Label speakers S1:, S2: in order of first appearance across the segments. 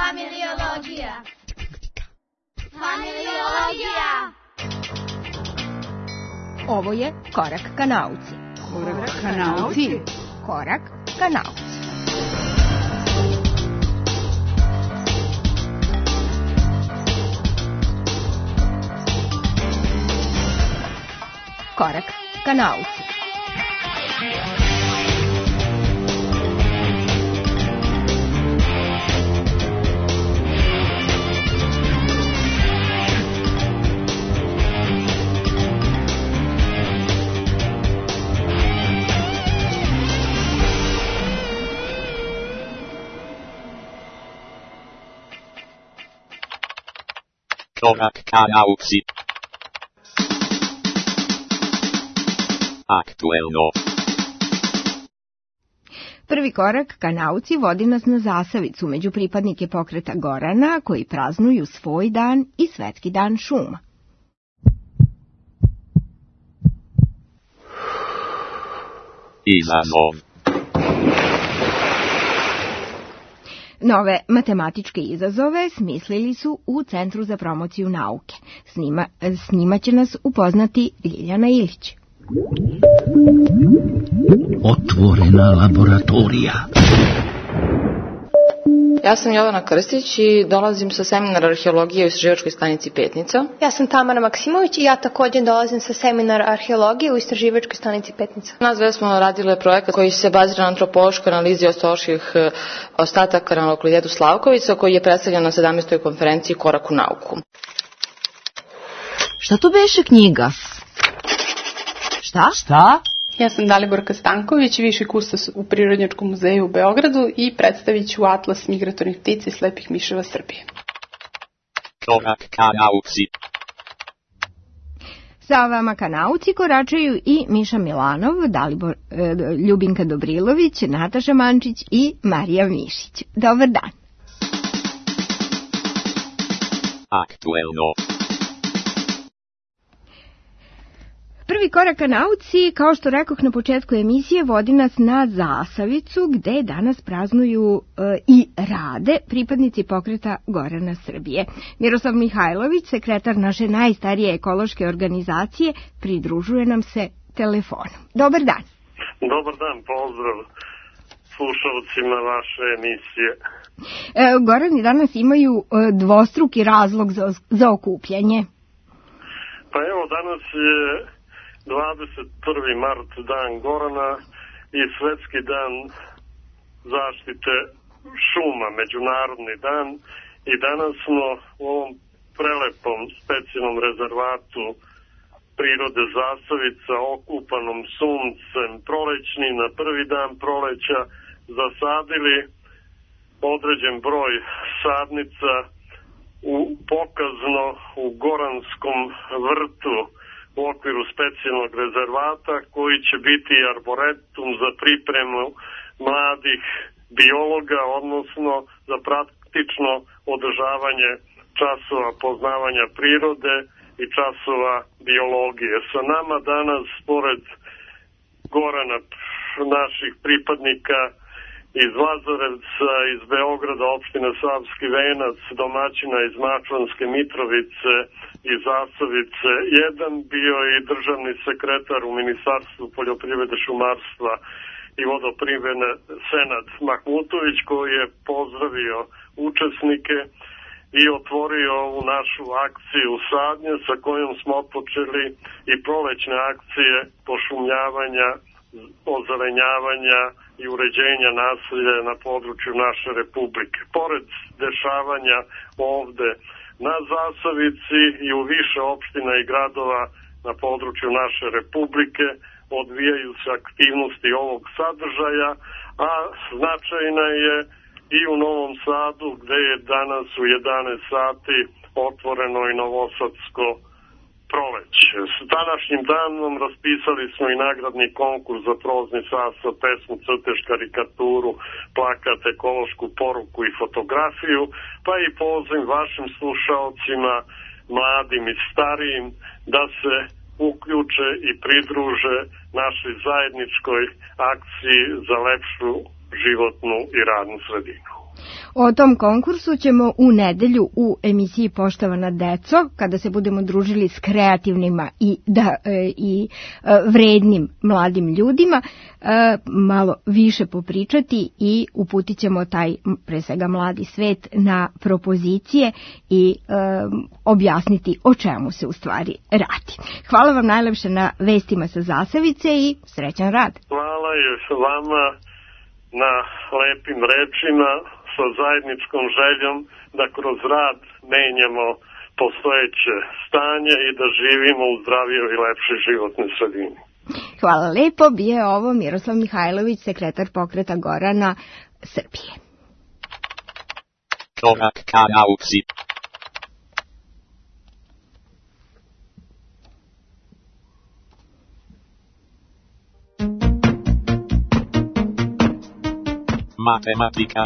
S1: Familiologija. Familiologija.
S2: Ovo je Korak ka nauci.
S3: Korak ka nauci.
S2: Korak ka nauci. Korak ka nauci.
S4: Korak ka nauci. Aktuelno.
S2: Prvi korak ka nauci vodi nas na zasavicu među pripadnike pokreta Gorana koji praznuju svoj dan i Svetski dan šuma.
S4: Izazov.
S2: Nove matematičke izazove smislili su u Centru za promociju nauke. S njima će nas upoznati Ljiljana Ilić.
S5: Otvorena laboratorija.
S6: Ja sam Jovana Krstić i dolazim sa seminara arheologije u istraživačkoj stanici Petnica.
S7: Ja sam Tamara Maksimović i ja također dolazim sa seminara arheologije u istraživačkoj stanici Petnica.
S6: Nas dve smo radile projekat koji se bazira na antropološkoj analizi ostaških ostataka na lokalitetu Slavkovica, koji je predstavljen na 17. konferenciji Korak u nauku.
S8: Šta to beše knjiga? Šta?
S3: Ja sam Daliborka Stanković, viši kustos u Prirodnjačkom muzeju u Beogradu i predstavit ću Atlas migratornih ptica i slepih miševa Srbije.
S4: Korak ka nauci.
S2: Sa vama ka nauci koračaju i Miša Milanov, Ljubinka Dobrilović, Nataša Mančić i Marija Mišić. Dobar dan.
S4: Aktuelno.
S2: Prvi korak ka nauci, kao što rekoh na početku emisije, vodi nas na zasavicu gde danas praznuju i rade pripadnici pokreta Gorana Srbije. Miroslav Mihajlović, sekretar naše najstarije ekološke organizacije, pridružuje nam se telefonom. Dobar dan.
S9: Dobar dan, pozdrav slušalcima vaše emisije.
S2: Gorani danas imaju dvostruki razlog za okupljanje.
S9: Pa evo, danas je 21. mart, dan Gorana i Svetski dan zaštite šuma, međunarodni dan, i danas smo u ovom prelepom specijalnom rezervatu prirode Zasavica, okupanom suncem, prolećni, na prvi dan proleća zasadili određen broj sadnica pokazno u Goranskom vrtu u okviru specijalnog rezervata, koji će biti arboretum za pripremu mladih biologa, odnosno za praktično održavanje časova poznavanja prirode i časova biologije. Sa nama danas, pored Gorana, naših pripadnika iz Lazarevca, iz Beograda, opštine Savski Venac, domaćina iz Mačvanske Mitrovice i Zasavice, jedan bio i državni sekretar u Ministarstvu poljoprivrede, šumarstva i vodoprivrede Senad Mahmutović, koji je pozdravio učesnike i otvorio ovu našu akciju sadnje, sa kojom smo otpočeli i prolećne akcije pošumljavanja, ozelenjavanja i uređenja naselja na području naše republike. Pored dešavanja ovde na Zasavici i u više opština i gradova na području naše republike odvijaju se aktivnosti ovog sadržaja, a značajna je i u Novom Sadu, gde je danas u 11 sati otvoreno i Novosadsko proleće. S današnjim danom raspisali smo i nagradni konkurs za prozni sastav, pesmu, crtež, karikaturu, plakat, ekološku poruku i fotografiju, pa i poziv vašim slušaocima, mladim i starijim, da se uključe i pridruže našoj zajedničkoj akciji za lepšu životnu i radnu sredinu.
S2: O tom konkursu ćemo u nedelju u emisiji Poštovana deco, kada se budemo družili s kreativnima i vrednim mladim ljudima, malo više popričati i uputit ćemo taj, pre svega, mladi svet na propozicije i objasniti o čemu se u stvari radi. Hvala vam najlepše na vestima sa Zasavice i srećan rad.
S9: Hvala i vama na lepim rečima sa zajedničkom željom da kroz rad menjamo postojeće stanje i da živimo u zdravijoj i lepšoj životnoj sredini.
S2: Hvala lepo, bio je ovo Miroslav Mihajlović, sekretar Pokreta Gorana Srbije.
S4: Korak ka nauci. Matematika.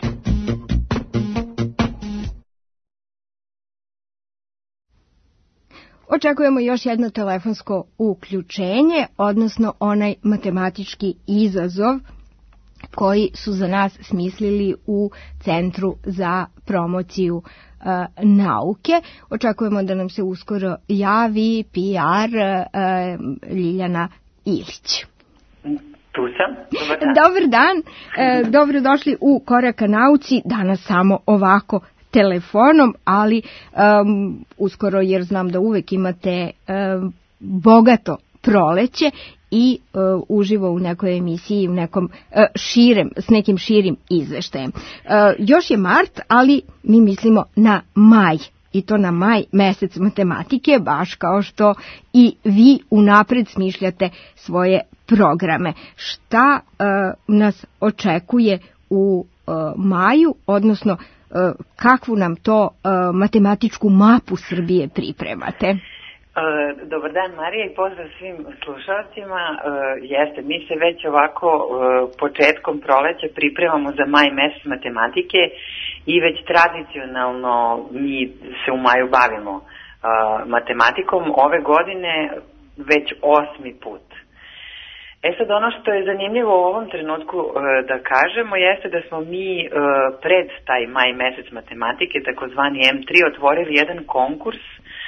S2: Očekujemo još jedno telefonsko uključenje, odnosno onaj matematički izazov koji su za nas smislili u Centru za promociju nauke. Očekujemo da nam se uskoro javi PR Ljiljana Ilić.
S1: Tu sam.
S2: Dobar dan. Dobrodošli u Korak ka nauci, danas samo ovako telefonom, ali uskoro, jer znam da uvek imate bogato proleće i uživo u nekoj emisiji, u nekom s nekim širim izveštajem. Još je mart, ali mi mislimo na maj. I to na maj, mesec matematike, baš kao što i vi unapred smišljate svoje programe. Šta nas očekuje u maju, odnosno kakvu nam to matematičku mapu Srbije pripremate?
S1: Dobar dan, Marija, i pozdrav svim slušalcima. Jeste, mi se već ovako početkom proleća pripremamo za maj mesec matematike i već tradicionalno mi se u maju bavimo matematikom. Ove godine već 8. put. Sad, ono što je zanimljivo u ovom trenutku da kažemo jeste da smo mi pred taj maj mesec matematike, takozvani M3, otvorili jedan konkurs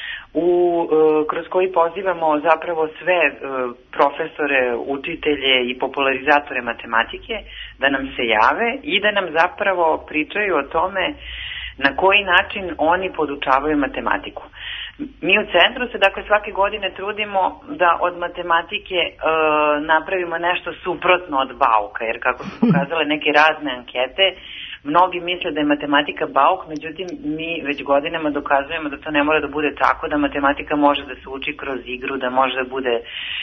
S1: kroz koji pozivamo zapravo sve profesore, učitelje i popularizatore matematike da nam se jave i da nam zapravo pričaju o tome na koji način oni podučavaju matematiku. Mi u centru se dakle svake godine trudimo da od matematike napravimo nešto suprotno od bauka, jer kako su pokazale neke razne ankete, mnogi misle da je matematika bauk, međutim mi već godinama dokazujemo da to ne mora da bude tako, da matematika može da se uči kroz igru, da može da bude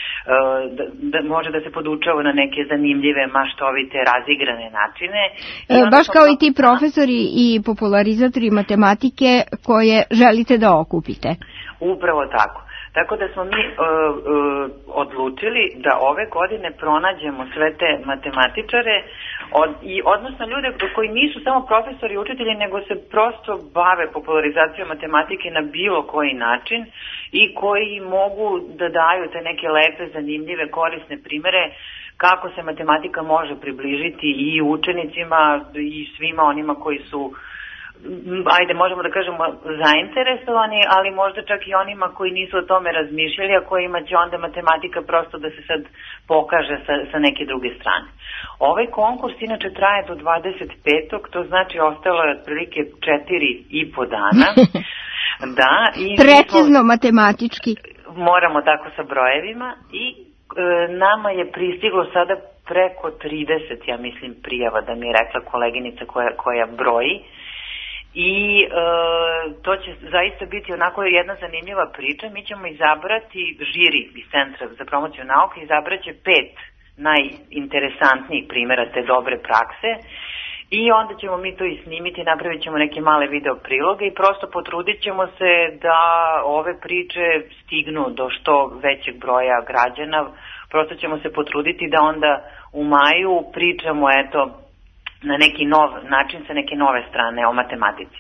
S1: da može da se podučava na neke zanimljive, maštovite, razigrane načine.
S2: Baš kao i ti profesori i popularizatori matematike koje želite da okupite.
S1: Upravo tako. Tako da smo mi odlučili da ove godine pronađemo sve te matematičare, odnosno ljude koji nisu samo profesori i učitelji, nego se prosto bave popularizacijom matematike na bilo koji način i koji mogu da daju te neke lepe, zanimljive, korisne primere kako se matematika može približiti i učenicima i svima onima koji su, ajde, možemo da kažemo, zainteresovani, ali možda čak i onima koji nisu o tome razmišljali, a kojima će onda matematika prosto da se sad pokaže sa neke druge strane. Ovaj konkurs inače traje do 25. To znači ostalo je otprilike 4,5 dana. Da, i
S2: precizno matematički.
S1: Moramo tako sa brojevima i nama je pristiglo sada preko 30, ja mislim, prijava, da mi je rekla koleginica koja broji. I to će zaista biti onako jedna zanimljiva priča. Mi ćemo izabrati žiri iz Centra za promociju nauke, izabraće 5 najinteresantnijih primjera te dobre prakse i onda ćemo mi to i snimiti, napravit ćemo neke male video priloge i prosto potrudit ćemo se da ove priče stignu do što većeg broja građana. Prosto ćemo se potruditi da onda u maju pričamo, eto, na neki nov način sa neke nove strane o matematici.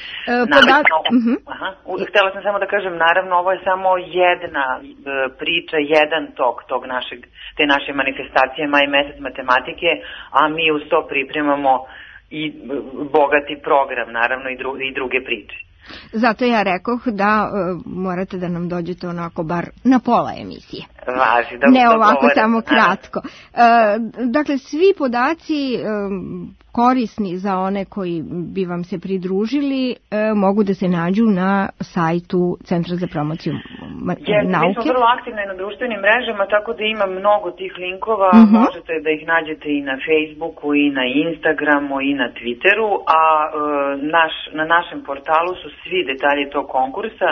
S1: Htjela sam samo da kažem, naravno ovo je samo jedna priča, jedan tok te naše manifestacije maj mesec matematike, a mi uz to pripremamo i bogati program, naravno i druge priče.
S2: Zato ja rekoh da morate da nam dođete onako bar na pola emisije.
S1: Važi, da
S2: ne ovako samo kratko. Dakle, svi podaci korisni za one koji bi vam se pridružili mogu da se nađu na sajtu Centra za promociju nauke.
S1: Mi smo vrlo aktivni na društvenim mrežama, tako da ima mnogo tih linkova. Možete da ih nađete i na Facebooku, i na Instagramu, i na Twitteru, a na našem portalu su svi detalji tog konkursa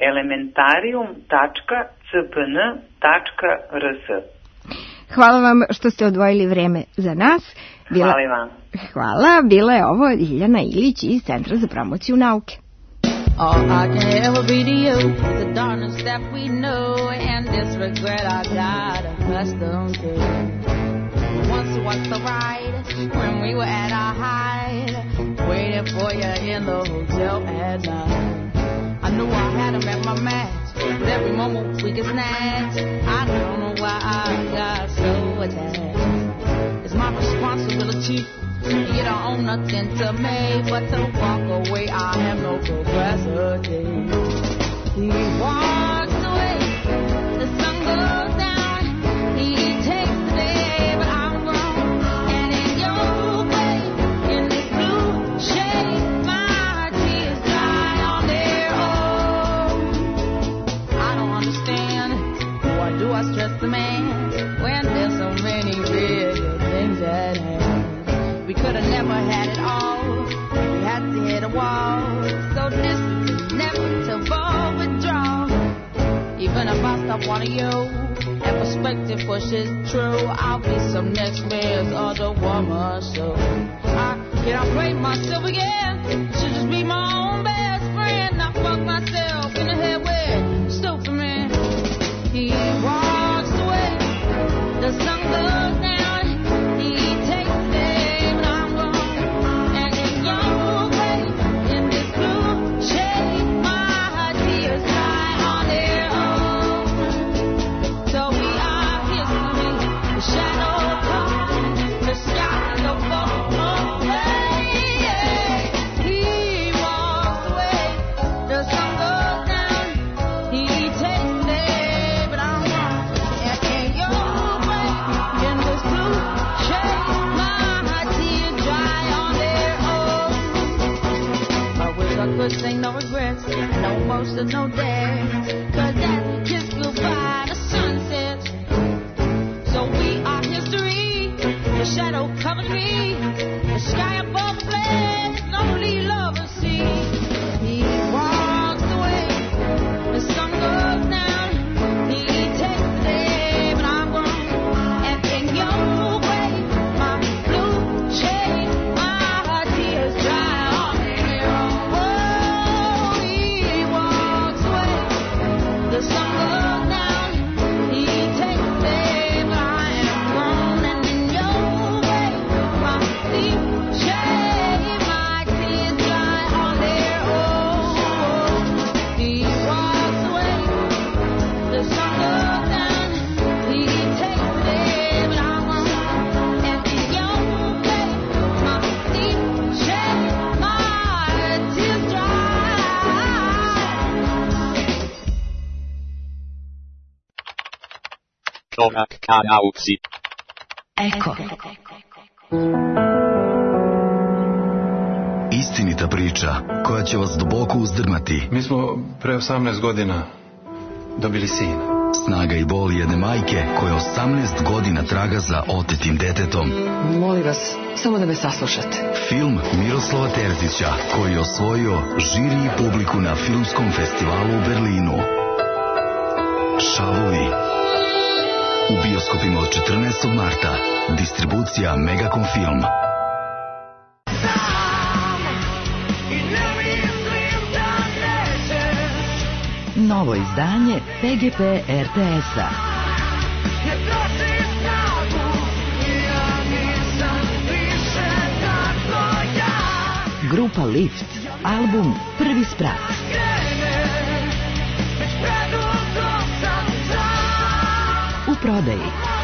S1: elementarium.cpn.rs.
S2: Hvala vam što ste odvojili vreme za nas.
S1: Hvala vam.
S2: Hvala, bila je ovo Ljiljana Ilić iz Centra za promociju nauke.
S8: All I can ever be to you, the darkness that we know, and this regret I got accustomed to. Once was the ride, when we were at our height, waiting for you in the hotel at night. I knew I had him at my match, but every moment we get snatched. I don't know why I got so attached. It's my responsibility. You don't own nothing to me, but to walk away, I have no capacity. He walks away, the sun goes down, he takes the day, but I'm grown, and in your way, in this blue shade, my tears dry on their own. I don't understand, why do I stress the man, when there's so many real things at hand. We could have never had it all. We had to hit a wall. So this is inevitable withdrawal. Even if I stop wanting you, and perspective pushes true, I'll be some next man's other woman. So I cannot break myself again. Should just be my own best friend. I fuck myself in the head with stupid man. He walks away. The sun goes down. Ain't no regrets, no emotions, no dares, 'cause that's a kiss goodbye to sunset. So we are history, the shadow covers me, the sky above the blaze, lonely lovers see. He walks away, the sun goes down, he takes the day, but I'm gone, and in your way, my blue shade, my tears dry on their own. The sun goes down, he takes the day, but I am grown, and in your way, my deep shade, my tears dry on their own. He walks away, the sun goes down, he takes the day, but I'm grown, and in your way, my deep shade, my tears dry.
S4: Korak ka nauci.
S10: Eko. Istinita priča koja će vas duboko uzdrmati.
S11: Mi smo pre 18 godina dobili sina.
S10: Snaga i bol jedne majke koja 18 godina traga za otetim detetom.
S12: Molim vas, samo da me saslušate.
S10: Film Miroslava Terzića koji je osvojio žiri i publiku na filmskom festivalu u Berlinu. Šavovi. U bioskopima od 14. marta. Distribucija Megacom Film.
S13: Novo izdanje PGP RTS-a. Grupa Lift. Album Prvi sprat. U prodaji.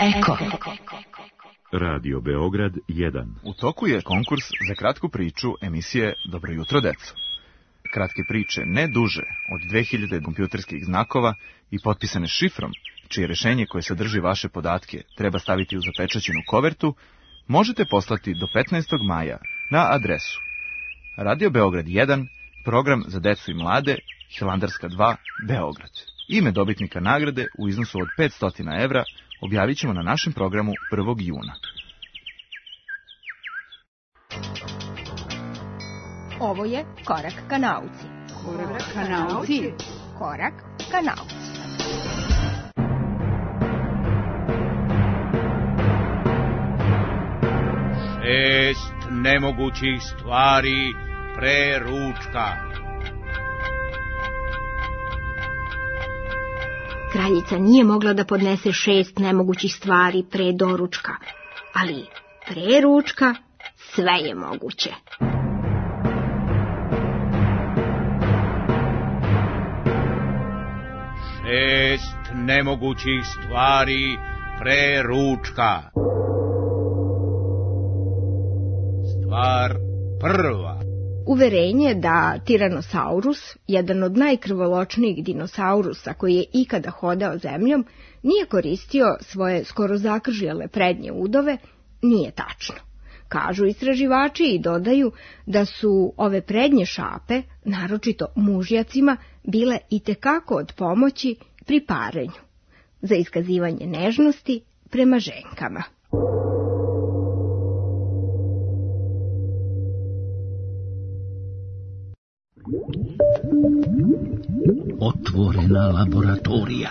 S13: Eko.
S14: Radio Beograd 1.
S15: U toku je konkurs za kratku priču emisije Dobro jutro, deco. Kratke priče ne duže od 2000 kompjuterskih znakova i potpisane šifrom, čije rešenje koje sadrži vaše podatke treba staviti u zapečaćenu kovertu, možete poslati do 15. maja na adresu Radio Beograd 1, program za decu i mlade, Hilandarska 2, Beograd. Ime dobitnika nagrade u iznosu od 500 evra objavit ćemo na našem programu 1. juna.
S2: Ovo je Korak ka nauci.
S16: Korak ka nauci.
S2: Korak ka nauci.
S17: Šest nemogućih stvari pre ručka.
S2: Kraljica nije mogla da podnese 6 nemogućih stvari pre doručka, ali pre ručka sve je moguće.
S17: Šest nemogućih stvari pre ručka. Stvar prva.
S2: Uverenje da Tiranosaurus, jedan od najkrvoločnijih dinosaurusa koji je ikada hodao zemljom, nije koristio svoje skoro zakržljale prednje udove, nije tačno. Kažu istraživači i dodaju da su ove prednje šape, naročito mužjacima, bile itekako od pomoći pri parenju, za iskazivanje nežnosti prema ženkama.
S5: Otvorena laboratorija.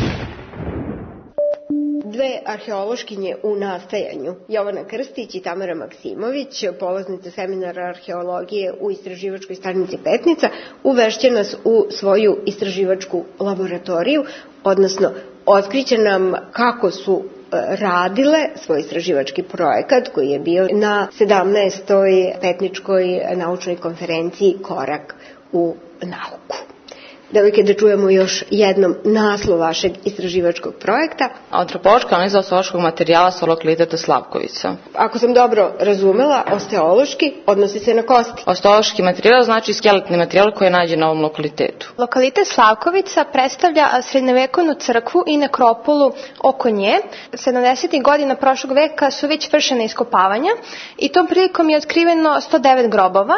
S18: Dve arheološkinje u nastajanju, Jovana Krstić i Tamara Maksimović, polaznice seminara arheologije u istraživačkoj stanici Petnica, uvešće nas u svoju istraživačku laboratoriju, odnosno otkriće nam kako su radile svoj istraživački projekat koji je bio na 17. Petničkoj naučnoj konferenciji Korak u nauku. Devojke, da čujemo još jednom naslov vašeg istraživačkog projekta.
S6: Antropološka analiza osteološkog materijala sa lokaliteta Slavkovica.
S18: Ako sam dobro razumela, osteološki odnosi se na kosti.
S6: Osteološki materijal znači skeletni materijal koji je nađen na ovom lokalitetu.
S7: Lokalitet Slavkovica predstavlja srednjevekovnu crkvu i nekropolu oko nje. 70. godina prošlog veka su već vršene iskopavanja i tom prilikom je otkriveno 109 grobova.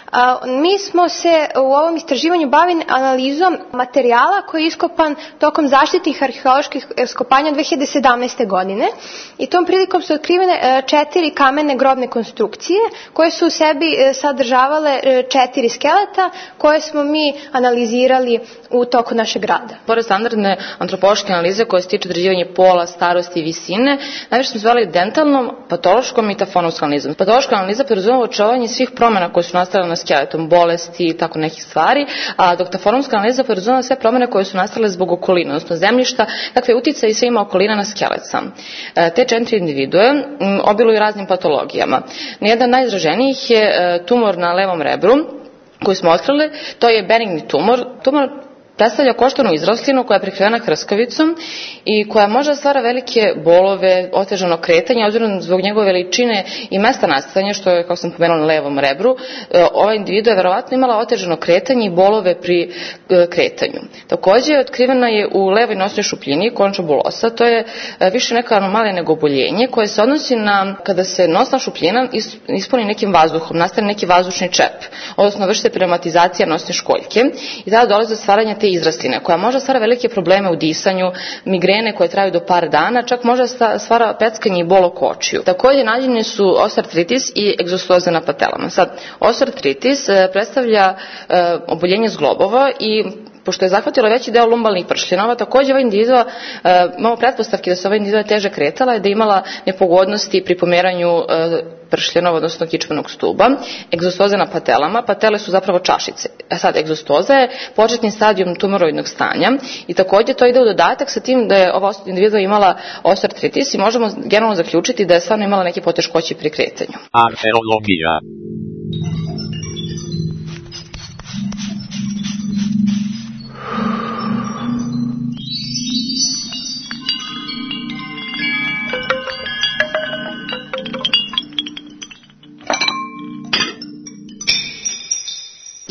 S7: Mi smo se u ovom istraživanju bavili analizom materijala koji je iskopan tokom zaštitnih arheoloških iskopanja 2017. godine i tom prilikom su otkrivene 4 kamene grobne konstrukcije koje su u sebi sadržavale 4 skeleta koje smo mi analizirali u toku našeg rada.
S6: Pored standardne antropološke analize koje se tiče određivanja pola, starosti i visine, najviše smo zvali dentalnom, patološkom i tafonomskom analizom. Patološka analiza podrazumeva uočavanje svih promjena koje su nastale na skeletom, bolesti i tako nekih stvari, a dok tafonomska analiza podrazumeva sve promjene koje su nastale zbog okolina, odnosno zemljišta, kakve uticaje i sve ima okolina na skelet sam. Te 4 individue obiluju raznim patologijama. Jedan najizraženijih je tumor na levom rebru koji smo otkrili, to je benigni tumor. Tumor predstavlja koštanu izrastlinu koja je prekrivena hrskavicom i koja može da stvara velike bolove, otežano kretanje, obzirom zbog njegove veličine i mesta nastajanja, što je, kako sam pomenula, na levom rebru. Ova individua je verovatno imala otežano kretanje i bolove pri kretanju. Također, otkrivena je u levoj nosnoj šupljini, konča bulosa. To je više neka anomalija nego oboljenje, koje se odnosi na kada se nosna šupljina ispuni nekim vazduhom, nastane neki vazdušni čep, odnosno vrši se pneumatizacija nosne školjke i tada dolazi do stvaranja te izrastline, koja može stvara velike probleme u disanju, migrene koje traju do par dana, čak može stvara peckanje i bol oko očiju. Također nađeni su osteoartritis i egzostoza na patelama. Sad, osteoartritis predstavlja oboljenje zglobova i pošto je zahvatilo veći deo lumbalnih pršljenova, također ova individua, imamo pretpostavke da se ova individua teže kretala i da je imala nepogodnosti pri pomeranju pršljenova, odnosno kičmenog stuba. Egzostoza na patelama, patele su zapravo čašice. A sad, egzostoza je početni stadijum tumoroidnog stanja i također to ide u dodatak sa tim da je ova individua imala osteoartritis i možemo generalno zaključiti da je stvarno imala neke poteškoće pri kretanju.
S4: Arheologija.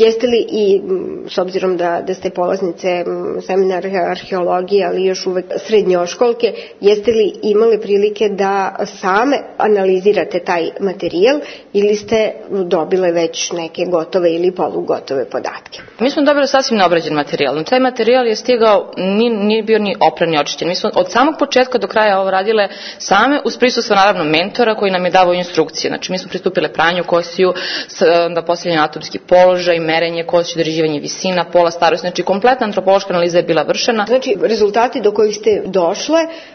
S18: Jeste li i, s obzirom da ste polaznice seminara arheologije, ali još uvek srednjoškolke, jeste li imali prilike da same analizirate taj materijal ili ste dobile već neke gotove ili polugotove podatke?
S6: Mi smo dobili sasvim neobrađen materijal. No, taj materijal je stigao, nije bio ni opran ni očišćen. Mi smo od samog početka do kraja ovo radile same, uz prisustvo naravno mentora koji nam je davao instrukcije. Znači mi smo pristupile pranju kostiju, da postavljanje anatomski položaj, merenje kostiju, određivanje visina, pola, starosti. Znači kompletna antropološka analiza je bila vršena.
S18: Znači rezultati do kojih ste došle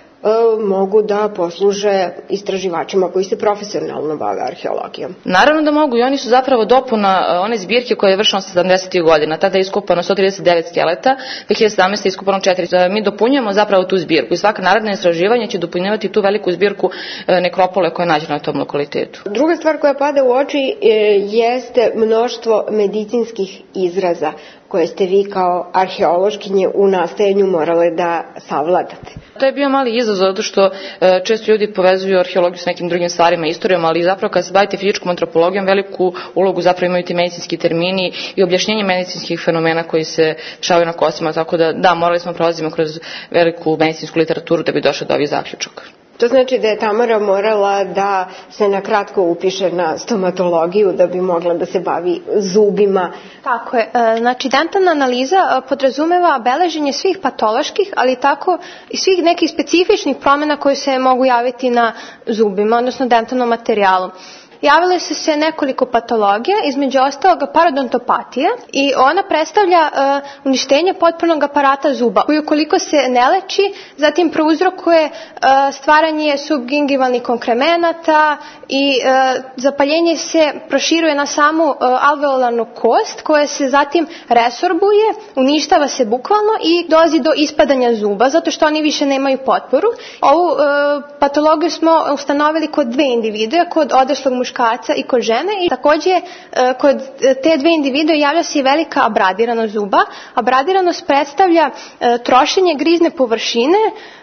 S18: mogu da posluže istraživačima koji se profesionalno bave arheologijom.
S6: Naravno da mogu i oni su zapravo dopuna one zbirke koje je vršeno 70. godina. Tada je iskopano 139 skeleta, 2017. je iskopano 4. Mi dopunjujemo zapravo tu zbirku i svaka naredna istraživanja će dopunjavati tu veliku zbirku nekropole koja je nađena na tom lokalitetu.
S18: Druga stvar koja pada u oči jeste mnoštvo medicinskih izraza koje ste vi kao arheološkinje u nastajanju morale da savladate.
S6: To je bio mali izazov, zato što često ljudi povezuju arheologiju s nekim drugim stvarima, istorijom, ali zapravo kad se bavite fizičkom antropologijom, veliku ulogu zapravo imaju ti medicinski termini i objašnjenje medicinskih fenomena koji se dešavaju na kostima, tako da morali smo prolazimo kroz veliku medicinsku literaturu da bi došli do ovih zaključaka.
S18: To znači da je Tamara morala da se na kratko upiše na stomatologiju da bi mogla da se bavi zubima.
S7: Tako je. Znači, dentalna analiza podrazumeva beleženje svih patoloških, ali tako i svih nekih specifičnih promjena koje se mogu javiti na zubima, odnosno dentalnom materijalu. Javile su se nekoliko patologija, između ostalog parodontopatija, i ona predstavlja uništenje potpunog aparata zuba, koji ukoliko se ne leči, zatim prouzrokuje stvaranje subgingivalnih konkremenata i zapaljenje se proširuje na samu alveolarnu kost, koja se zatim resorbuje, uništava se bukvalno i dolazi do ispadanja zuba, zato što oni više nemaju potporu. Ovu patologiju smo ustanovili kod dve individue, kod odraslog muškarca i kod žene, i također kod te dve individue javlja se i velika abradiranost zuba. Abradiranost predstavlja trošenje grizne površine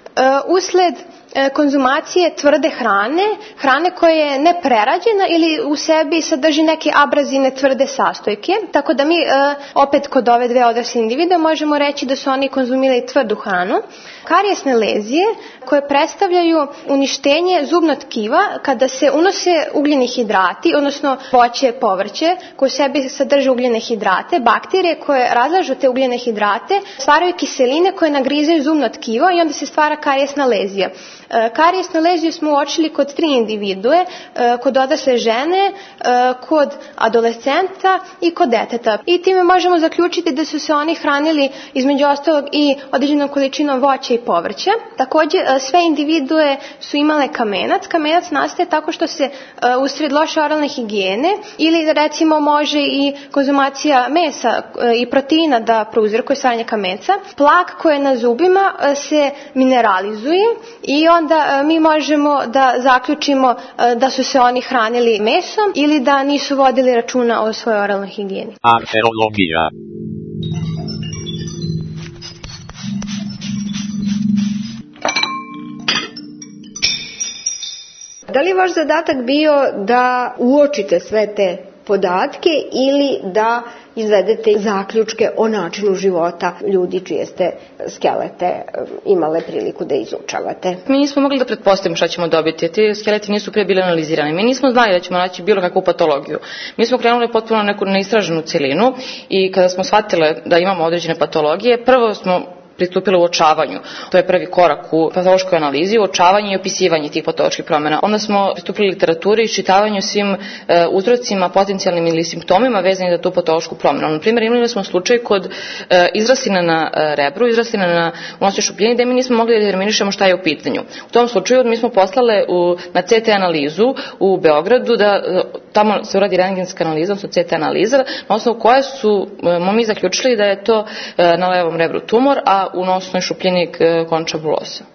S7: usled konzumacije tvrde hrane koja je neprerađena ili u sebi sadrži neke abrazivne tvrde sastojke, tako da mi opet kod ove dve odrasle individue možemo reći da su oni konzumirali tvrdu hranu. Karijesne lezije koje predstavljaju uništenje zubnog tkiva kada se unose ugljeni hidrati, odnosno voće, povrće koje u sebi sadrže ugljene hidrate, bakterije koje razlažu te ugljene hidrate, stvaraju kiseline koje nagrizaju zubno tkivo i onda se stvara karijesna lezija. Karijesnu leziju smo uočili kod 3 individue, kod odrasle žene, kod adolescenta i kod deteta. I time možemo zaključiti da su se oni hranili između ostalog i određenom količinom voća i povrća. Također sve individue su imale kamenac. Kamenac nastaje tako što se usred loše oralne higijene ili recimo može i konzumacija mesa i proteina da prouzrokuje stvaranje kamenca. Plak koji je na zubima se mineralizuje i onda mi možemo da zaključimo da su se oni hranili mesom ili da nisu vodili računa o svojoj oralnoj higijeni.
S4: Arheologija.
S18: Da li je vaš zadatak bio da uočite sve te podatke ili da izvedete zaključke o načinu života ljudi čije ste skelete imale priliku da izučavate?
S6: Mi nismo mogli da pretpostavimo šta ćemo dobiti. Ti skeleti nisu prije bili analizirani. Mi nismo znali da ćemo naći bilo kakvu patologiju. Mi smo krenuli potpuno na neku neistraženu celinu i kada smo shvatile da imamo određene patologije, prvo smo pristupile uočavanju. To je prvi korak u patološkoj analizi, uočavanje i opisivanje tih patoloških promjena. Onda smo pristupili literaturi i iščitavanju svim uzrocima, potencijalnim ili simptomima vezanim za tu patološku promjenu. Na primjer, imali smo slučaj kod izrastina na rebru, izrastina na unosnoj šupljini, gde mi nismo mogli da determinišemo šta je u pitanju. U tom slučaju mi smo poslale na CT analizu u Beogradu, da tamo se uradi rentgenska analiza, odnosno CT analiza, na osnovu koje su mi zaključili da je to na levom rebru tumor, a u nosnoj šupljini konča bulosa.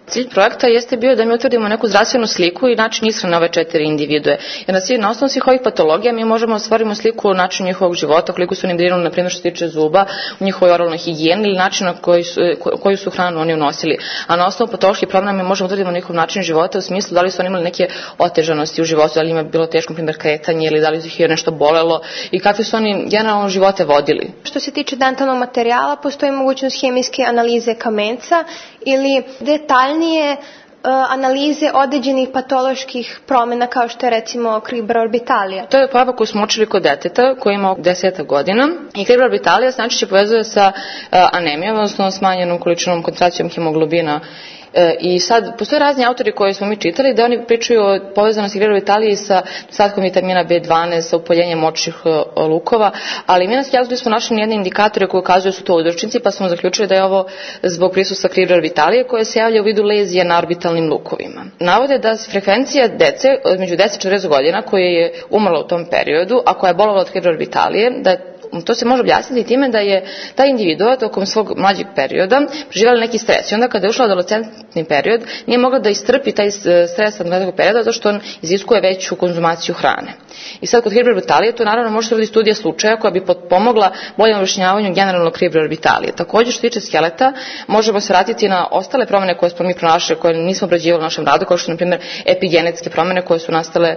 S6: Cilj projekta jeste bio da mi utvrdimo neku zdravstvenu sliku i način ishrane ove 4 individue. Jer na osnovu svih ovih patologija mi možemo da stvorimo sliku o načinu njihovog života, koliko su oni brinuli, na primjer što se tiče zuba, u njihovoj oralnoj higijeni ili način na koju su hranu oni unosili. A na osnovu patoloških promjena mi možemo utvrditi njihov način života u smislu da li su oni imali neke otežanosti u životu, da li ima bilo teško, na primjer, kretanje ili da li ih je nešto bolelo i kakve su oni generalno živote vodili.
S7: Što se tiče dentalnog materijala, postoji mogućnost hemijske analize kamenca ili detaljnije analize određenih patoloških promjena kao što je recimo kribra orbitalija.
S6: To je pojava koju smo učili kod deteta koji ima 10 godina i kribra orbitalija znači povezuje sa anemijom, odnosno smanjenom količinom koncentracijom hemoglobina. I sad, postoje razni autori koji smo mi čitali da oni pričaju o povezanosti kribra orbitalije sa nedostatkom vitamina B12, sa upaljenjem očnih lukova, ali mi na skijazdu smo našli nijedne indikatore koji ukazuju su to uzročnici, pa smo zaključili da je ovo zbog prisustva kribra orbitalije koje se javlja u vidu lezije na orbitalnim lukovima. Navode da frekvencija dece među 10 i 40 godina koja je umrla u tom periodu, a koja je bolovala od kribra orbitalije, da to se može objasniti time da je ta individua tokom svog mlađeg perioda preživjela neki stres i onda kada je ušla u adolescentni period nije mogla da istrpi taj stres adolescentnog perioda zato što on iziskuje veću konzumaciju hrane. I sad kod kribra orbitalije to naravno može se raditi studija slučaja koja bi potpomogla boljem objašnjavanju generalnog kribra orbitalije. Također što tiče skeleta možemo se vratiti na ostale promjene koje smo mi pronašli, koje nismo obrađivali u našem radu, kao što na primjer epigenetske promjene koje su nastale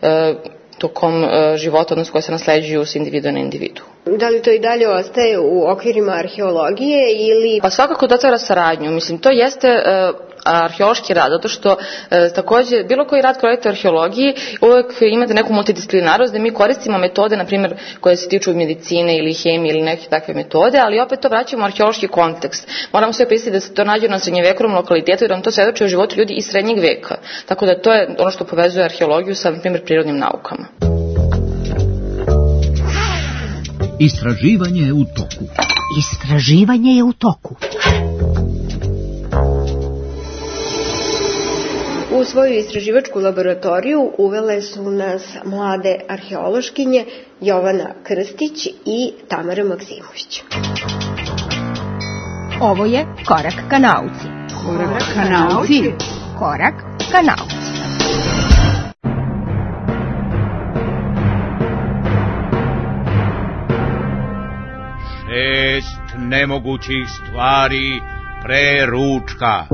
S6: tokom života, odnosno koje se nasleđuju s individua na individu.
S18: Da li to i dalje ostaje u okvirima arheologije ili...
S6: Pa svakako da otvara saradnju. Mislim, to jeste arheološki rad, zato što također bilo koji rad koji u arheologiji uvek imate neku multidisciplinarnost da mi koristimo metode, na primjer, koje se tiču medicine ili hemije ili neke takve metode, ali opet to vraćamo u arheološki kontekst. Moramo sve pristiti da se to nađe na srednjevekovnom lokalitetu i da nam to svedoči o životu ljudi iz srednjeg veka. Tako da to je ono što povezuje arheologiju sa, na primjer, prirodnim naukama.
S5: Istraživanje je u toku.
S13: Istraživanje je u toku.
S18: U svoju istraživačku laboratoriju uvele su nas mlade arheološkinje Jovana Krstić i Tamara Maksimović.
S2: Ovo je Korak ka nauci.
S16: Korak ka nauci.
S2: Korak ka nauci.
S17: Šest nemogućih stvari pre ručka.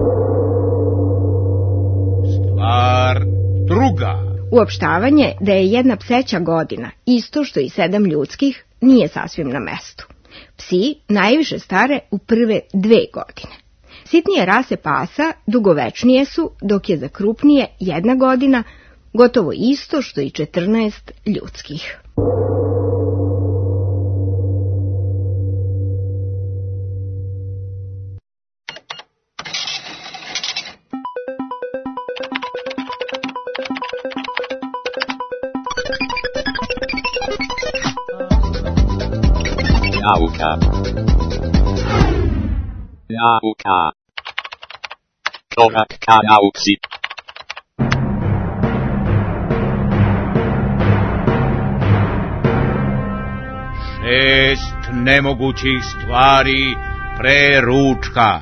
S17: Stvar druga.
S2: Uopštavanje da je jedna pseća godina, isto što i 7 ljudskih, nije sasvim na mestu. Psi najviše stare u prve 2 godine. Sitnije rase pasa dugovečnije su, dok je za krupnije 1 godina gotovo isto što i 14 ljudskih.
S4: Nauka. Nauka. Korak ka nauci.
S17: Šest nemogućih stvari pre ručka.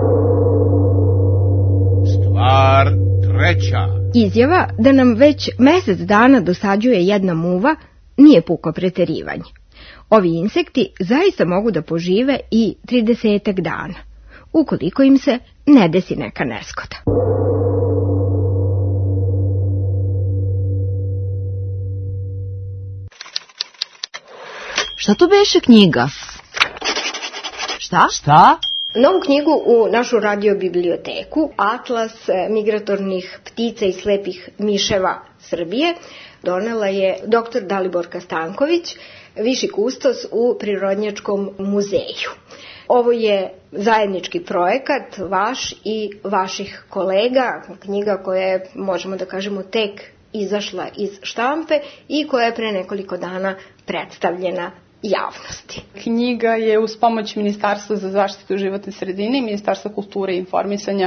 S17: Stvar treća.
S2: Izjava da nam već mjesec dana dosađuje jedna muva nije puko preterivanje. Ovi insekti zaista mogu da požive i 30 dana, ukoliko im se ne desi neka neskoda.
S13: Šta to beše knjiga? Šta? Šta?
S18: Novu knjigu u našu radio biblioteku, Atlas migratornih ptica i slepih miševa Srbije, donela je dr. Daliborka Stanković, viši kustos u Prirodnjačkom muzeju. Ovo je zajednički projekat vaš i vaših kolega, knjiga koja je, možemo da kažemo, tek izašla iz štampe i koja je pre nekoliko dana predstavljena javnosti.
S3: Knjiga je uz pomoć Ministarstva za zaštitu životne sredine i Ministarstva kulture i informisanja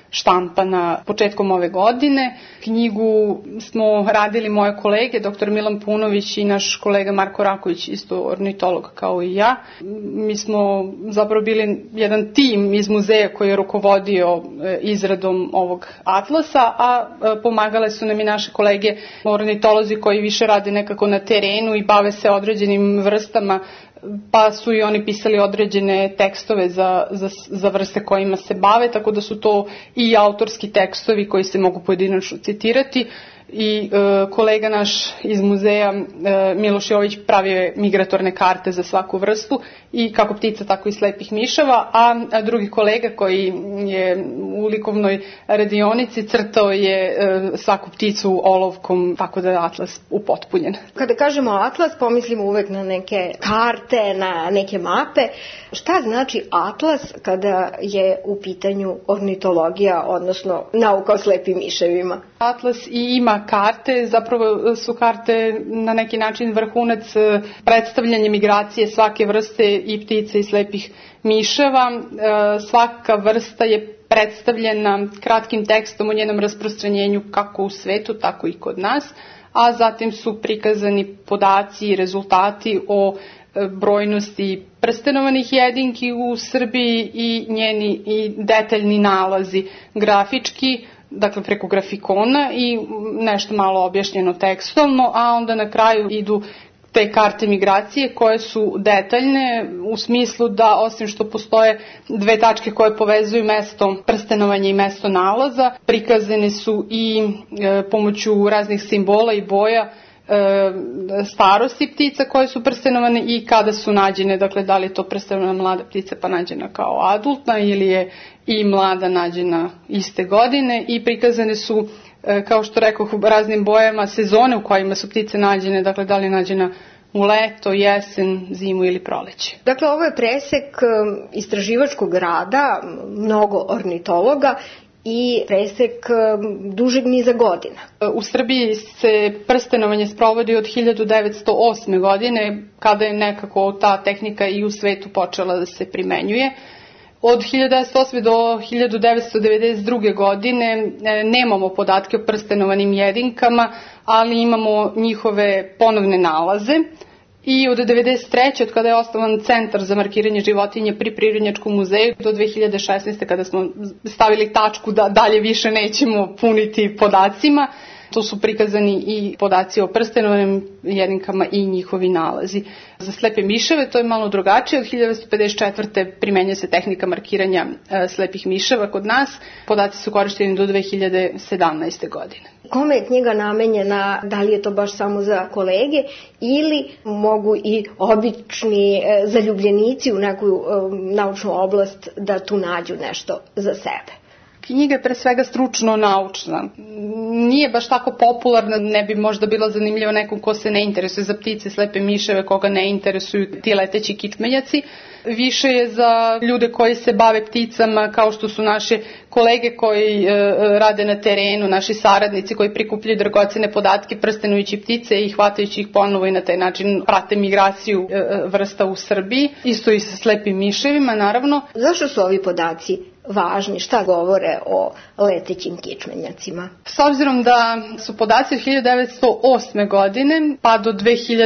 S3: štampana početkom ove godine. Knjigu smo radili moje kolege, dr. Milan Punović i naš kolega Marko Raković, isto ornitolog kao i ja. Mi smo zapravo bili jedan tim iz muzeja koji je rukovodio izradom ovog atlasa, a pomagale su nam i naše kolege ornitolozi koji više rade nekako na terenu i bave se određenim vrstama, pa su i oni pisali određene tekstove za vrste kojima se bave, tako da su to i autorski tekstovi koji se mogu pojedinačno citirati. I kolega naš iz muzeja Miloš Jović pravio je migratorne karte za svaku vrstu i kako ptica tako i slepih miševa, a drugi kolega koji je u likovnoj radionici crtao je svaku pticu olovkom, tako da je atlas upotpunjen.
S18: Kada kažemo atlas, pomislimo uvek na neke karte, na neke mape. Šta znači atlas kada je u pitanju ornitologija, odnosno nauka o slepim miševima?
S3: Atlas i ima karte, zapravo su karte na neki način vrhunac predstavljanja migracije svake vrste i ptice i slepih miševa. Svaka vrsta je predstavljena kratkim tekstom o njenom rasprostranjenju kako u svetu, tako i kod nas, a zatim su prikazani podaci i rezultati o brojnosti prstenovanih jedinki u Srbiji i njeni i detaljni nalazi grafički, dakle preko grafikona i nešto malo objašnjeno tekstovno, a onda na kraju idu te karte migracije koje su detaljne u smislu da osim što postoje dve tačke koje povezuju mesto prstenovanja i mesto nalaza, prikazane su i pomoću raznih simbola i boja starosti ptica koje su prstenovane i kada su nađene, dakle da li je to prstenovana mlada ptica pa nađena kao adultna ili je i mlada nađena iste godine, i prikazane su, kao što rekoh, u raznim bojama sezone u kojima su ptice nađene, dakle da li je nađena u leto, jesen, zimu ili proleće.
S18: Dakle, ovo je presek istraživačkog rada mnogo ornitologa i presek dužeg niza godina.
S3: U Srbiji se prstenovanje sprovodi od 1908. godine, kada je nekako ta tehnika i u svetu počela da se primenjuje. Od 1908. do 1992. godine nemamo podatke o prstenovanim jedinkama, ali imamo njihove ponovne nalaze. I od 1993. od kada je osnovan Centar za markiranje životinje pri Prirodnjačkom muzeju do 2016. kada smo stavili tačku da dalje više nećemo puniti podacima, tu su prikazani i podaci o prstenovanim jedinkama i njihovi nalazi. Za slepe miševe to je malo drugačije. Od 1954. primenja se tehnika markiranja slepih miševa kod nas. Podaci su korišteni do 2017. godine.
S18: Kome je knjiga namenjena, da li je to baš samo za kolege ili mogu i obični zaljubljenici u neku naučnu oblast da tu nađu nešto za sebe?
S3: Knjiga je pre svega stručno naučna. Nije baš tako popularna, ne bi možda bila zanimljiva nekom ko se ne interesuje za ptice, slepe miševe, koga ne interesuju ti leteći kičmenjaci. Više je za ljude koji se bave pticama, kao što su naše kolege koji rade na terenu, naši saradnici koji prikupljaju dragocene podatke prstenujući ptice i hvatajući ih ponovo i na taj način prate migraciju vrsta u Srbiji. Isto i sa slepim miševima, naravno.
S18: Zašto su ovi podaci važni? Šta govore o letećim kičmenjacima?
S3: S obzirom da su podaci od 1908. godine pa do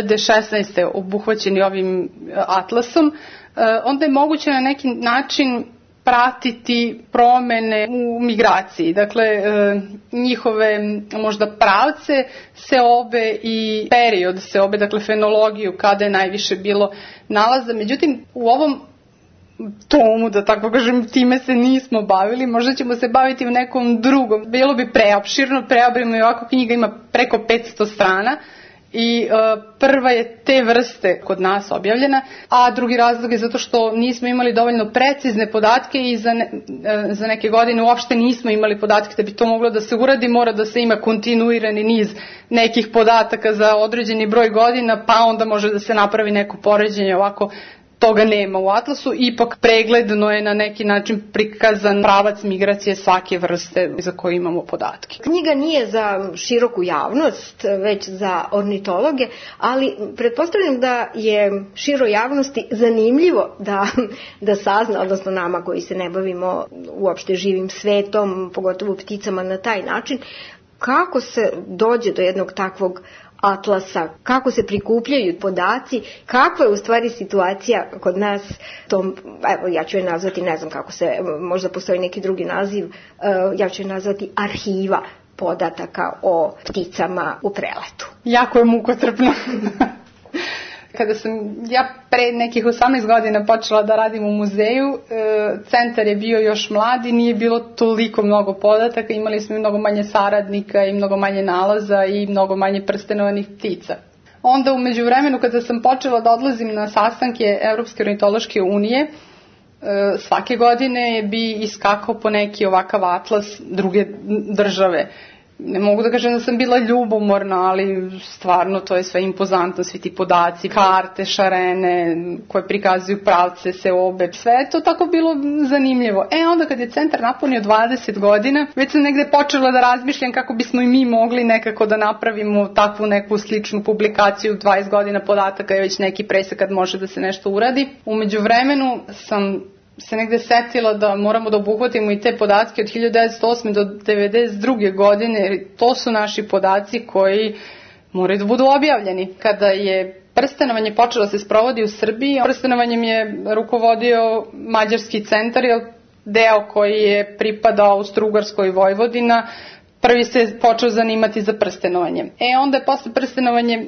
S3: 2016. obuhvaćeni ovim atlasom, onda je moguće na neki način pratiti promene u migraciji. Dakle, njihove možda pravce seobe i period seobe, dakle fenologiju kada je najviše bilo nalaza. Međutim, u ovom tomu, da tako kažem, time se nismo bavili, možda ćemo se baviti u nekom drugom. Bilo bi preopširno, preobrimno i ovako knjiga ima preko 500 strana i prva je te vrste kod nas objavljena, a drugi razlog je zato što nismo imali dovoljno precizne podatke i za neke godine uopšte nismo imali podatke. Da bi to moglo da se uradi, mora da se ima kontinuirani niz nekih podataka za određeni broj godina, pa onda može da se napravi neko poređenje. Ovako toga nema u atlasu, ipak pregledno je na neki način prikazan pravac migracije svake vrste za koje imamo podatke.
S18: Knjiga nije za široku javnost, već za ornitologe, ali pretpostavljam da je široj javnosti zanimljivo da sazna, odnosno nama koji se ne bavimo uopšte živim svetom, pogotovo pticama na taj način, kako se dođe do jednog takvog atlasa, kako se prikupljaju podaci, kakva je u stvari situacija kod nas, evo ja ću je nazvati, ne znam kako se, možda postoji neki drugi naziv, ja ću je nazvati arhiva podataka o pticama u preletu.
S3: Jako je mukotrpno. Kada sam ja pre nekih 18 godina počela da radim u muzeju, centar je bio još mlad i nije bilo toliko mnogo podataka, imali smo i mnogo manje saradnika i mnogo manje nalaza i mnogo manje prstenovanih ptica. Onda u međuvremenu kada sam počela da odlazim na sastanke Evropske ornitološke unije, svake godine bi iskakao po neki ovakav atlas druge države. Ne mogu da kažem da sam bila ljubomorna, ali stvarno to je sve impozantno, svi ti podaci, karte, šarene koje prikazuju pravce, seobe, sve je to tako bilo zanimljivo. Onda kad je centar napunio 20 godina, već sam negde počela da razmišljam kako bismo i mi mogli nekako da napravimo takvu neku sličnu publikaciju. 20 godina podataka je već neki presek kad može da se nešto uradi. U međuvremenu sam se negde setila da moramo da obuhvatimo i te podatke od 1908. do 1992. godine, jer to su naši podaci koji moraju da budu objavljeni. Kada je prstenovanje počelo se sprovodi u Srbiji, prstenovanjem je rukovodio Mađarski centar, jer deo koji je pripadao Austro-Ugarskoj i Vojvodina, prvi se počeo zanimati za prstenovanje. Onda je posle prstenovanje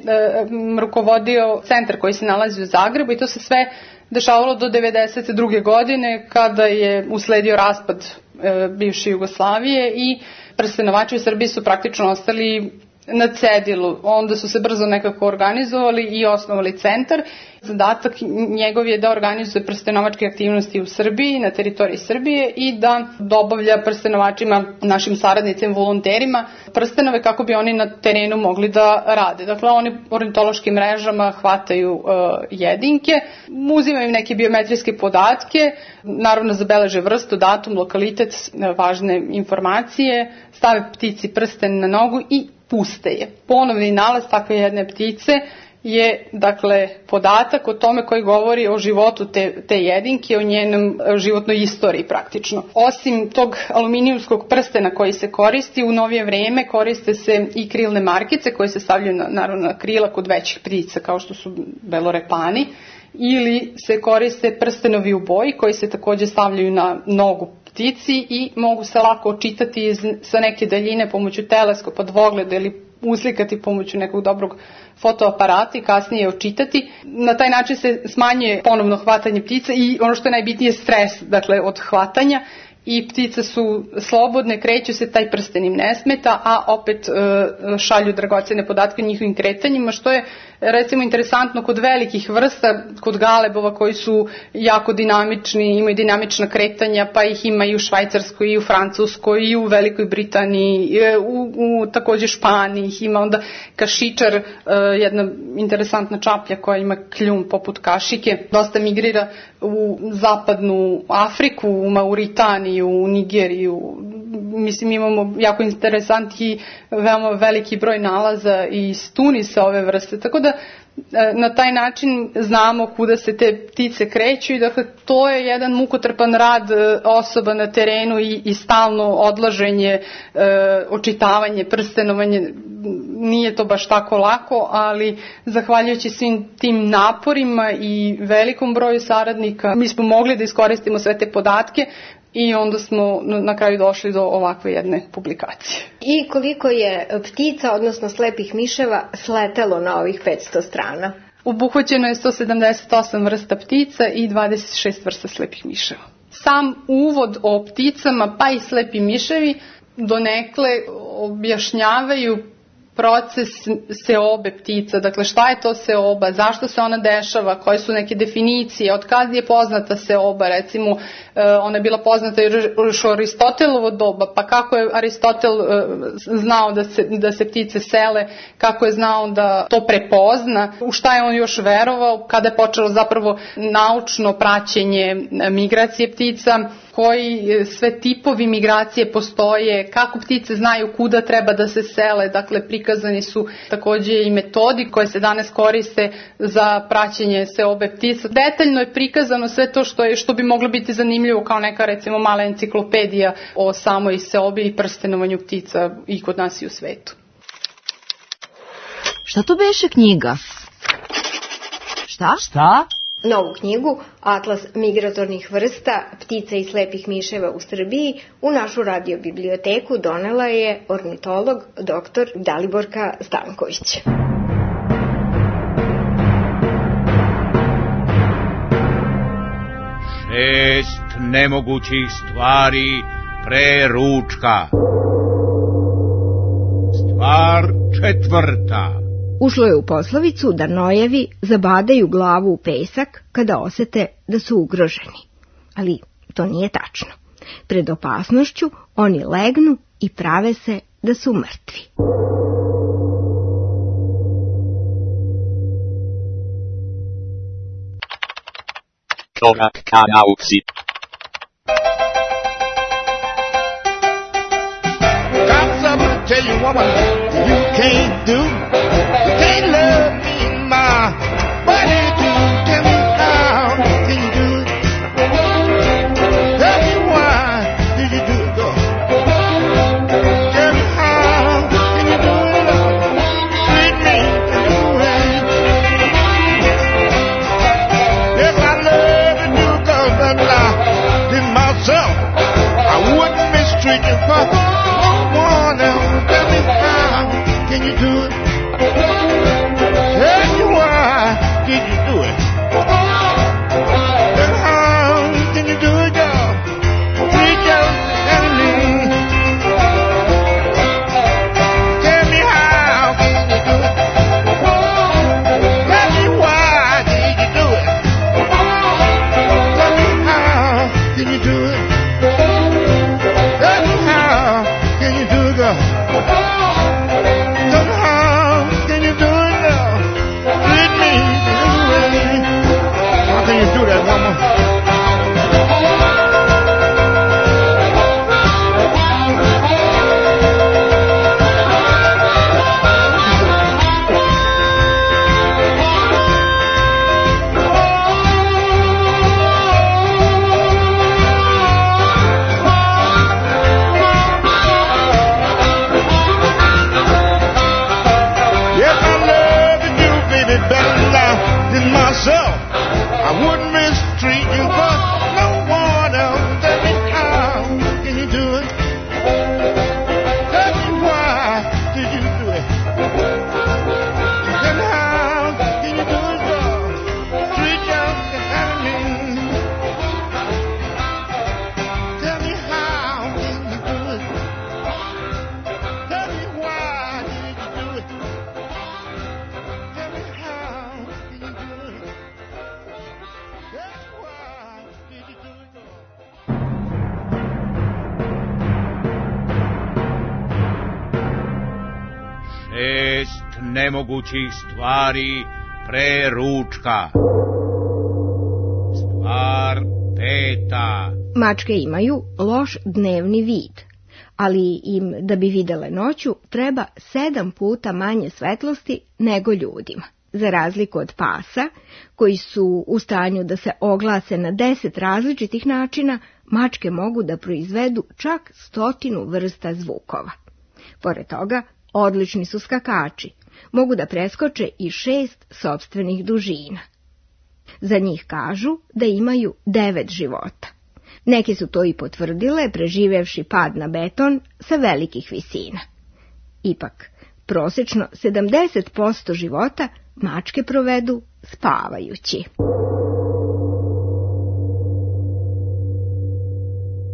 S3: rukovodio centar koji se nalazi u Zagrebu i to se sve dešavalo do 1992. godine kada je usledio raspad bivše Jugoslavije i prstenovači u Srbiji su praktično ostali na cedilu. Onda su se brzo nekako organizovali i osnovali centar. Zadatak njegov je da organizuje prstenovačke aktivnosti u Srbiji, na teritoriji Srbije i da dobavlja prstenovačima, našim saradnicima, volonterima, prstenove kako bi oni na terenu mogli da rade. Dakle, oni ornitološkim mrežama hvataju jedinke, uzimaju neke biometrijske podatke, naravno zabeleže vrstu, datum, lokalitet, važne informacije, stave ptici prsten na nogu i puste je. Ponovni nalaz takve jedne ptice je, dakle, podatak o tome koji govori o životu te jedinke, o njenom životnoj istoriji praktično. Osim tog aluminijumskog prstena koji se koristi, u novije vreme koriste se i krilne markice koje se stavljaju naravno na krila kod većih ptica kao što su belorepani, ili se koriste prstenovi u boji koji se takođe stavljaju na nogu ptici i mogu se lako očitati sa neke daljine pomoću teleskopa, dvogleda ili uslikati pomoću nekog dobrog fotoaparata i kasnije očitati. Na taj način se smanjuje ponovno hvatanje ptica i ono što je najbitnije stres, dakle, od hvatanja, i ptice su slobodne, kreću se, taj prsten im ne smeta, a opet šalju dragocene podatke o njihovim kretanjima, što je recimo interesantno kod velikih vrsta, kod galebova koji su jako dinamični, imaju dinamična kretanja, pa ih ima i u Švajcarskoj, i u Francuskoj, i u Velikoj Britaniji, u takođe Španiji ih ima, onda kašičar, jedna interesantna čaplja koja ima kljun poput kašike, dosta migrira u zapadnu Afriku, u Mauritaniju, u Nigeriju. Mislim, imamo jako interesantni, veoma veliki broj nalaza iz Tunisa ove vrste, tako da na taj način znamo kuda se te ptice kreću i dakle to je jedan mukotrpan rad osoba na terenu i stalno odlaženje, očitavanje, prstenovanje. Nije to baš tako lako, ali zahvaljujući svim tim naporima i velikom broju saradnika mi smo mogli da iskoristimo sve te podatke i onda smo na kraju došli do ovakve jedne publikacije.
S18: I koliko je ptica, odnosno slepih miševa, sletelo na ovih 500 strana?
S3: Obuhvaćeno je 178 vrsta ptica i 26 vrsta slepih miševa. Sam uvod o pticama, pa i slepi miševi, donekle objašnjavaju proces seobe ptica, dakle šta je to seoba, zašto se ona dešava, koje su neke definicije, od kad je poznata seoba, recimo ona je bila poznata još u Aristotelovo doba, pa kako je Aristotel znao da se ptice sele, kako je znao da to prepozna, u šta je on još verovao, kada je počelo zapravo naučno praćenje migracije ptica, koji sve tipovi migracije postoje, kako ptice znaju kuda treba da se sele, dakle prikazani su takođe i metodi koje se danas koriste za praćenje seobe ptica. Detaljno je prikazano sve to što bi moglo biti zanimljivo kao neka recimo mala enciklopedija o samoj seobi i prstenovanju ptica i kod nas i u svetu.
S13: Šta to beše knjiga? Šta?
S18: Šta? Novu knjigu Atlas migratornih vrsta ptica i slepih miševa u Srbiji u našu radio biblioteku donela je ornitolog dr. Daliborka Stanković.
S17: Šest nemogućih stvari pre ručka. Stvar četvrta.
S2: Ušlo je u poslovicu da nojevi zabadaju glavu u pesak kada osete da su ugroženi. Ali to nije tačno. Pred opasnošću oni legnu i prave se da su mrtvi.
S4: Korak ka nauci.
S19: Got something to tell you, woman, you can't do. You can't love me in my body too. Tell me how can you do it? Tell me why did you do it, girl? Tell me how can you do it, Lord? Treat me away. If I love you, girl, but I did myself, I wouldn't mistreat you for one else. Tell me how can you do it? Tell me why did you do it? And how can you do it, girl? Treat your enemy. Tell me how can you do it? Tell me why did you do it? Tell me how can you do it? Tell me how can you do it, girl? Tell me how can you do it now? Treat me this way. How can you do that, woman? Yes, I love you, baby, better now than myself. I wouldn't mistreat you for no one else. Tell me how can you do it? Tell me why did you do it? Tell me how can you do it, girl? Treat your enemy. Tell me how can you do it? Tell me why did you do it? Tell me how can you do it? Tell me why did you do it, girl?
S17: Šest nemogućih stvari pre ručka. Stvar peta.
S2: Mačke imaju loš dnevni vid, ali im da bi videle noću treba 7 puta manje svetlosti nego ljudima. Za razliku od pasa, koji su u stanju da se oglase na 10 različitih načina, mačke mogu da proizvedu čak 100 vrsta zvukova. Pored toga, odlični su skakači, mogu da preskoče i 6 sopstvenih dužina. Za njih kažu da imaju 9 života. Neke su to i potvrdile, preživevši pad na beton sa velikih visina. Ipak, prosečno 70% života mačke provedu spavajući.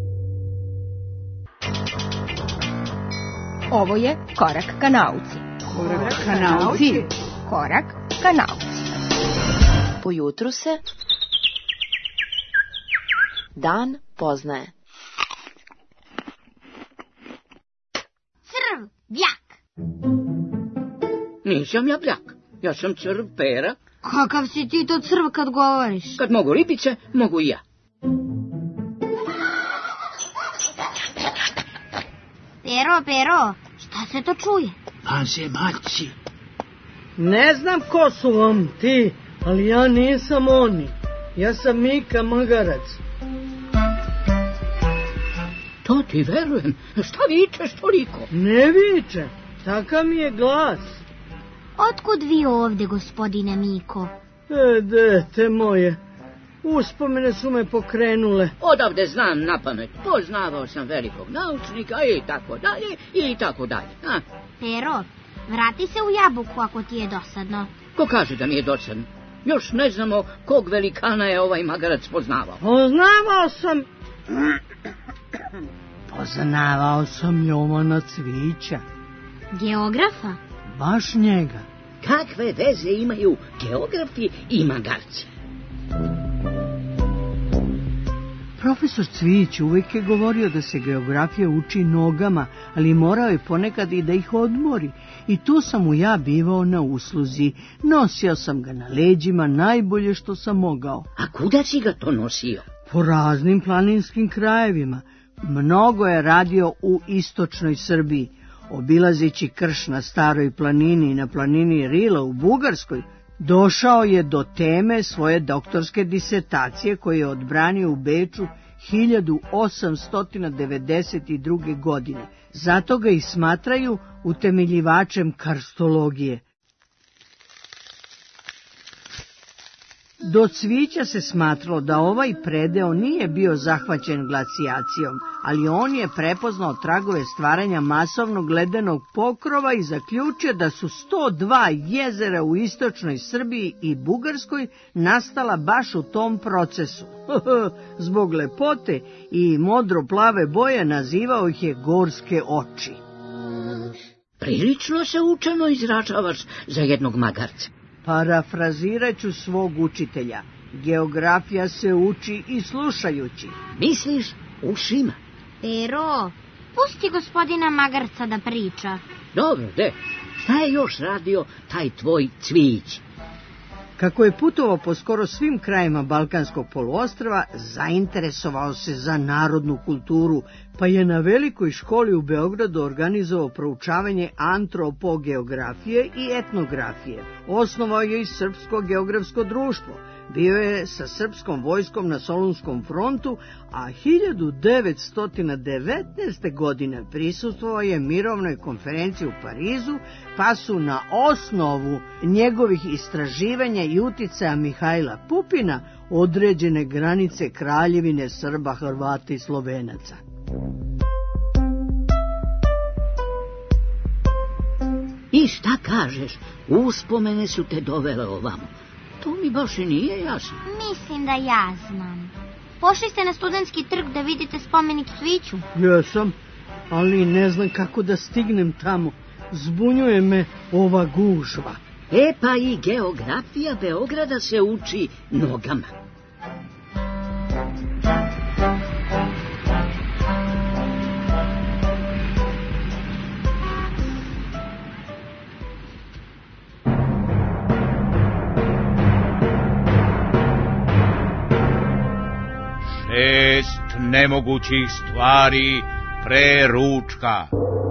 S2: Ovo je Korak ka nauci.
S16: Korak ka nauci.
S2: Korak ka nauci.
S20: Ujutru se dan poznaje.
S21: Crvjak.
S5: Nisam ja bljak, ja sam crv Pera.
S21: Kakav si ti to crv kad govoriš?
S5: Kad mogu ribice, mogu i ja.
S21: Pero, šta se to čuje?
S5: Vanzemaljci.
S22: Ne znam ko su vam ti, ali ja nisam oni. Ja sam Mika Magarac.
S5: To ti verujem. Šta vičeš toliko?
S22: Ne vičem, takav mi je glas.
S21: Otkud vi ovde, gospodine Miko?
S22: Dete moje, uspomene su me pokrenule.
S5: Odavde znam na pamet. Poznavao sam velikog naučnika i tako dalje, i tako dalje. A?
S21: Pero, vrati se u jabuku ako ti je dosadno.
S5: Ko kaže da mi je dosadno? Još ne znamo kog velikana je ovaj Magarac poznavao.
S22: Poznavao sam Jovana Cvića.
S21: Geografa?
S22: Baš njega.
S5: Kakve veze imaju geografi i magarci?
S22: Profesor Cvić uvijek je govorio da se geografija uči nogama, ali morao je ponekad i da ih odmori. I tu sam mu ja bivao na usluzi. Nosio sam ga na leđima najbolje što sam mogao.
S5: A kuda si ga to nosio?
S22: Po raznim planinskim krajevima. Mnogo je radio u istočnoj Srbiji. Obilazeći krš na Staroj planini i na planini Rila u Bugarskoj, došao je do teme svoje doktorske disertacije koju je odbranio u Beču 1892. godine. Zato ga i smatraju utemeljivačem karstologije. Do Cvića se smatralo da ovaj predeo nije bio zahvaćen glacijacijom, ali on je prepoznao tragove stvaranja masovnog ledenog pokrova i zaključio da su 102 jezera u istočnoj Srbiji i Bugarskoj nastala baš u tom procesu. Zbog lepote i modro-plave boje nazivao ih je gorske oči.
S5: Prilično se učeno izražavaš za jednog magarca.
S22: Parafrazirat ću svog učitelja. Geografija se uči i slušajući.
S5: Misliš ušima?
S21: Pero, pusti gospodina Magarca da priča.
S5: Dobro, šta je još radio taj tvoj Cvić?
S22: Kako je putovao po skoro svim krajima Balkanskog poluostrva, zainteresovao se za narodnu kulturu, pa je na velikoj školi u Beogradu organizovao proučavanje antropogeografije i etnografije. Osnovao je i Srpsko geografsko društvo. Bio je sa srpskom vojskom na Solunskom frontu, a 1919. godine prisustvovao je mirovnoj konferenciji u Parizu, pa su na osnovu njegovih istraživanja i uticaja Mihajla Pupina određene granice Kraljevine Srba, Hrvata i Slovenaca.
S5: I šta kažeš? Uspomene su te dovele ovamo. To mi baš i nije jasno.
S21: Mislim da ja znam. Pošli ste na Studentski trg da vidite spomenik Cviću?
S22: Jesam, ali ne znam kako da stignem tamo. Zbunjuje me ova gužva.
S5: Pa i geografija Beograda se uči nogama.
S17: Nemogućih stvari pre ručka.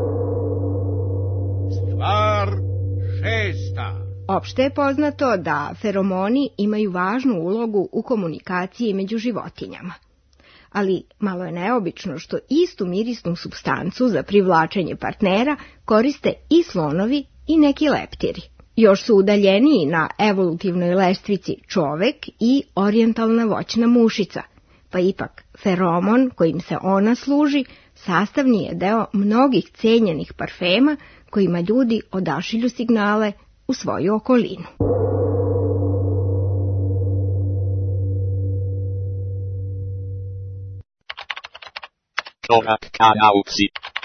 S17: Stvar 6.
S2: Opšte je poznato da feromoni imaju važnu ulogu u komunikaciji među životinjama. Ali malo je neobično što istu mirisnu supstancu za privlačenje partnera koriste i slonovi i neki leptiri. Još su udaljeniji na evolutivnoj lestvici čovek i orijentalna voćna mušica, pa ipak feromon kojim se ona služi sastavni je deo mnogih cenjenih parfema kojima ljudi odašilju signale u svoju okolinu.
S4: Korak ka nauci.